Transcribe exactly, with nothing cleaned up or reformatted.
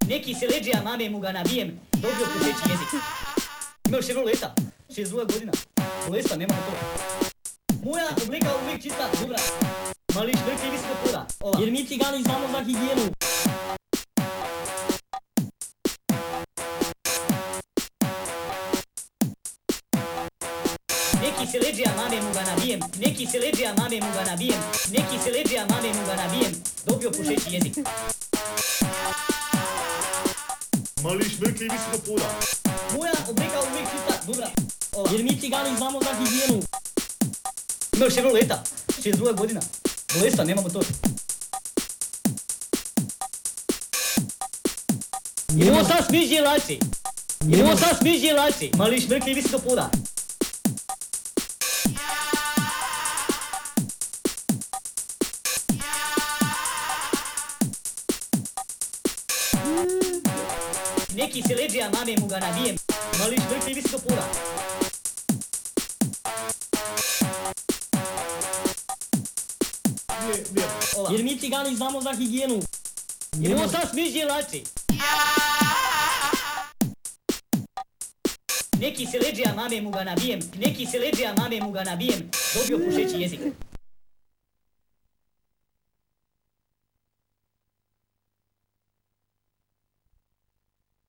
Neki se leđe, a mame mu ga nabijem, dobio pušeći jezik. Imao Chevroleta, šezdeset dva godina, bolesta, nemamo to. Moja oblika uvijek čista, dobra, mali švrke i visoko poda, ova. Jer mi cigani znamo za higijenu. Neki se leđe, a mame mu ga nabijem, neki se leđe, a mame mu ga nabijem, neki se leđe, a mame mu ga nabijem, dobio pušeći jezik. Mali švrke i visoko poda. Moja oblika uvijek čista, dobra, ova. Jer mi cigani znamo za higijenu. Imao Chevroleta, šezdeset dva godina, bolesta, nemamo to. Idemo sad smižnje laci, idemo sad smižnje laci, mali švrke i visoko poda. Neki se leđe, a mame mu ga nabijem, mali švrke i visoko poda. Ne, ne. Ova. Jer mi cigani znamo za higijenu. Idemo sad smižnje laci. Neki se leđe, a mame mu ga nabijem, neki se leđe, a mame mu ga nabijem, dobio pušeći jezik.